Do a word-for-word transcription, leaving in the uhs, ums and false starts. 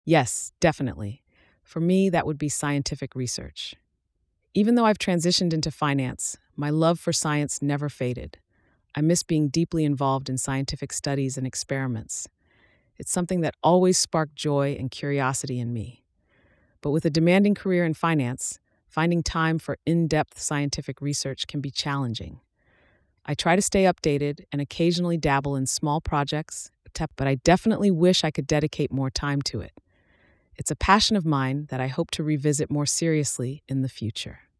Yes, definitely. For me, that would be scientific research. Even though I've transitioned into finance, my love for science never faded. I miss being deeply involved in scientific studies and experiments. It's something that always sparked joy and curiosity in me. But with a demanding career in finance, finding time for in depth scientific research can be challenging. I try to stay updated and occasionally dabble in small projects, but I definitely wish I could dedicate more time to it. It's a passion of mine that I hope to revisit more seriously in the future.